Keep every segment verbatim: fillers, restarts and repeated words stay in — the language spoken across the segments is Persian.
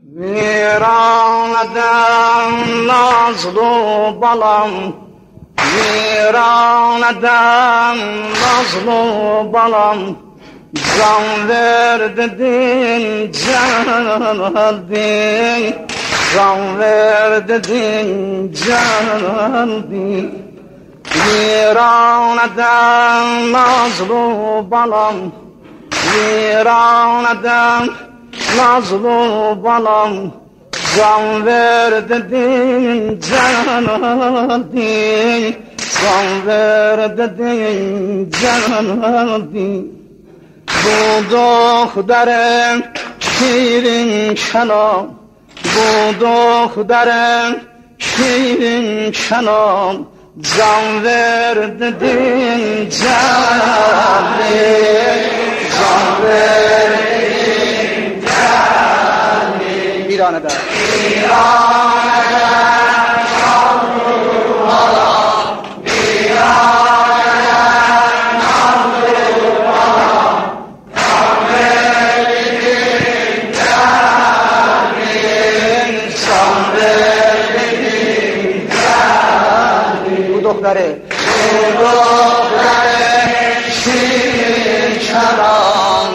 ویرانم نازلو بالام ویرانم نازلو بالام can ver dedin canaldin can ver dedin canaldin viraneden nazlı balam viraneden nazlı balam can ver dedin canaldin can ver dedin canaldin bu دخترم شیرین کلام bu دخترم شیرین کلام can ver dedin can ver can ver dedin can ver İran'da İran'da دختره دختره شیرین کلام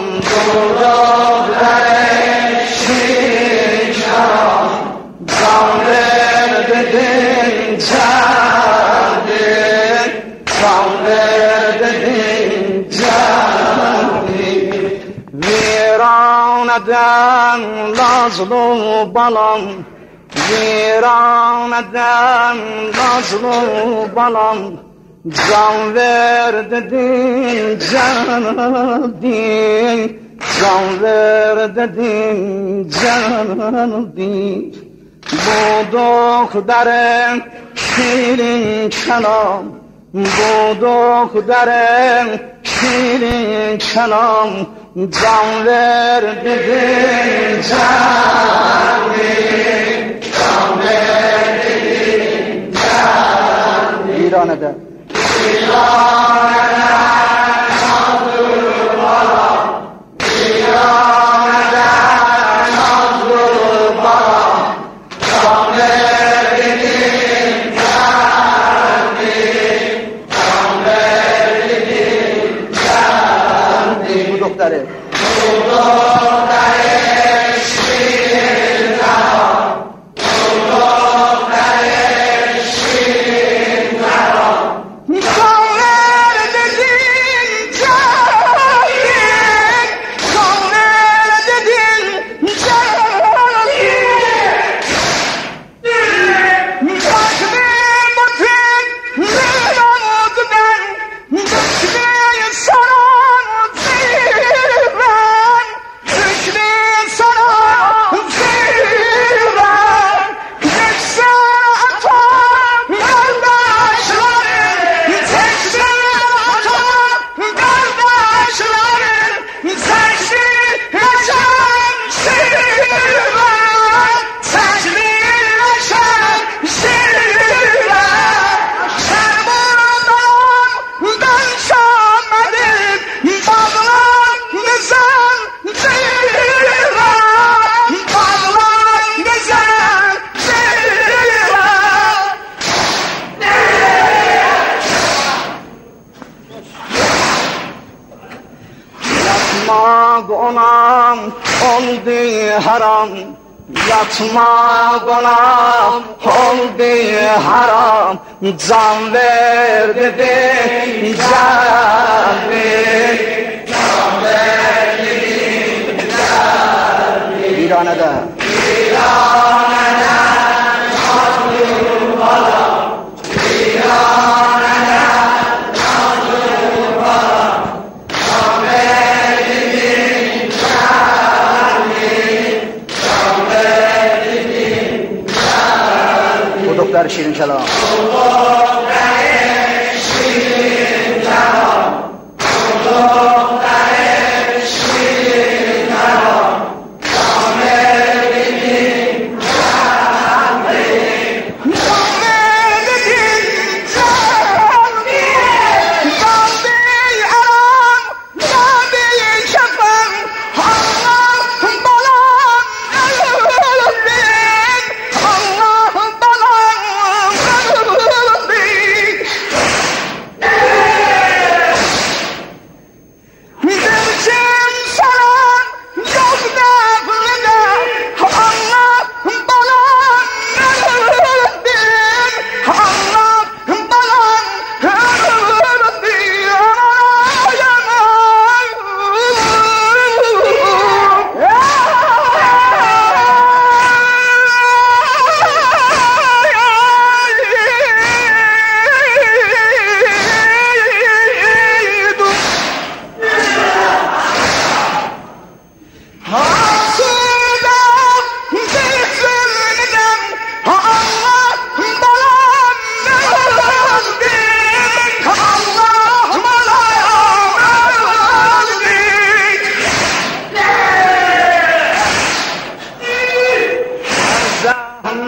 دختره شیرین کلام can ver dedin can ver can ver dedin can ver viraneden nazlı balam viraneden nazlı balam can ver dedin canaldin can ver dedin canaldin bu دخترم şirin kelam bu دخترم şirin kelam can ver dedin canaldin İran'da İran'da nazlı balam İran'da nazlı balam can ver dedin can ver can ver dedin can ver bu doktoru bu doktoru şirin kalam Gonam oldu haram yatma gonam oldu haram can ver dedin can ver can ver dedin can ver İran'da İran'da nazlı balam İran'da nazlı balam can ver doktor şirin kelam şirin kelam şirin kelam can ver dedin can ver can ver dedin can ver can ver aram can ver şefem Allah balam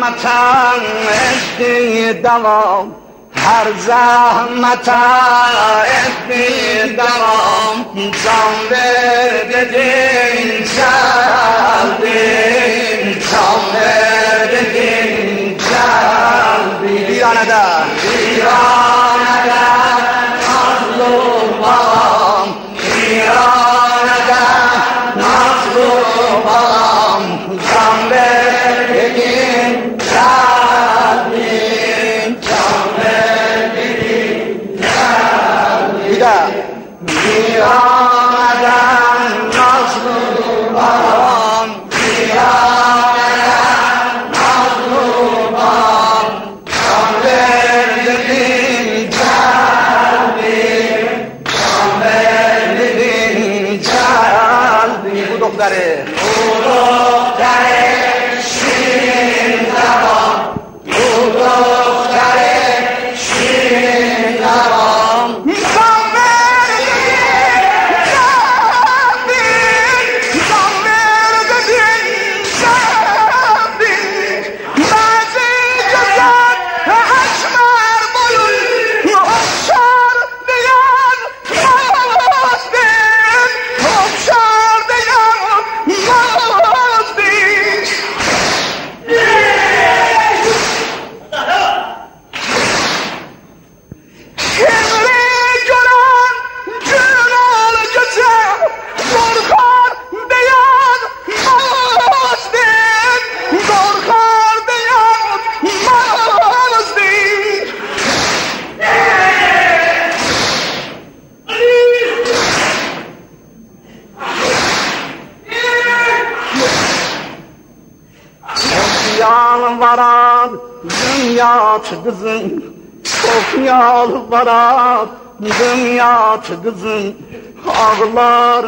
زحمتم ادی دوام هر زحمتم ادی دوام جان بدین جلبین جان بدین جلبین بیرانه در بیرانه در مظلومم بیرانه در مظلومم جان بدین جلبین جان بدین جلبین بیرانه در مظلومم بیرانه در مظلومم جان بدین جلبین جان بدین جلبین او دختره او دختره شیرین زبان او دختره شیرین زبان جان بدین جلبین جان بدین جلبین بعضی جزد اشمر بلون افشار دیگر مازدین افشار دیگر مازدین Kimri gören gün olacaksa korkar diyen Mazdin korkar diyen Mazdin Yalvaran dünya kızım çok yalvaran dünya kızım ağlar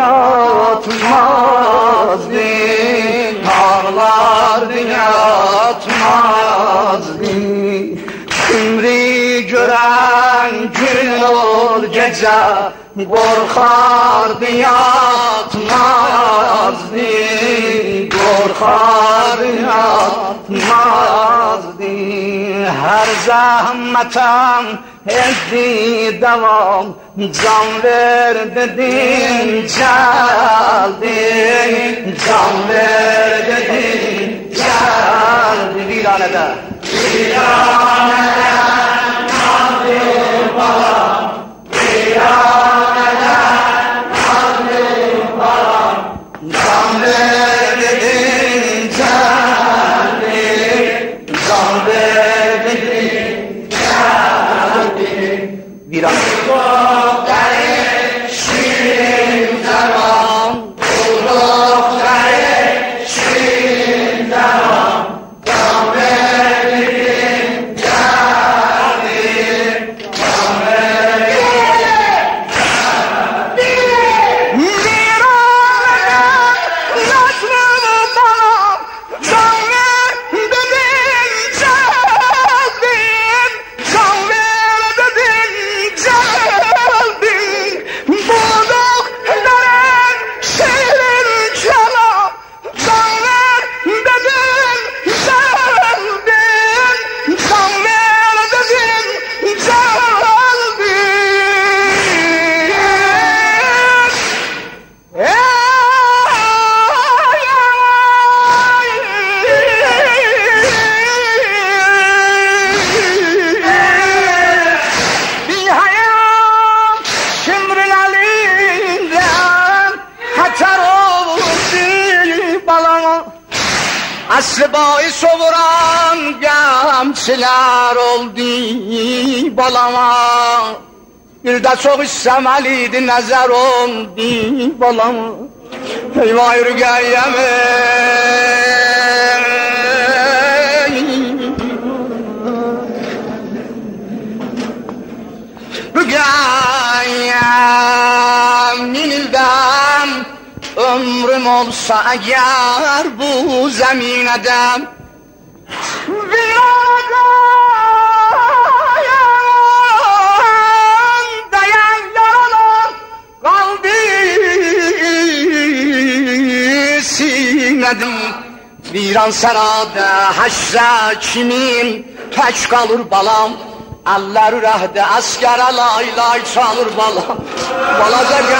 diyatmaz din ağlar diyatmaz din Kimri gören gün ol gece korkar diyatmaz din korkar diyatmaz din her zahmetem edi devam can ver dedin geldin can ver dedin geldin viranede viranede nazlı balam viranede nazlı balam can ver dedin geldin can ver dedin geldin viranede şirin zaman dudakları şirin zaman can verdin geldin can verdin viranede nazlı balam can verdin geldin can verdin geldin buldukların şirin çalam can verdin geldin can verdin geldin bir hayal şimrin elinden kaçar oldu balama aslı boyu sovuran gamçılar oldu balama bir de çok isteməliydi nəzər oldu balama eyvah yürgəyəmi Rügayem min ilden ömrüm olsa eğer bu zeminede Viradan dayan yaralar kaldı sinedim Viran sərada həşrə kimin tək qalır balam. Əlləri rəhdə əskərə lay lay çalır balam. Balaca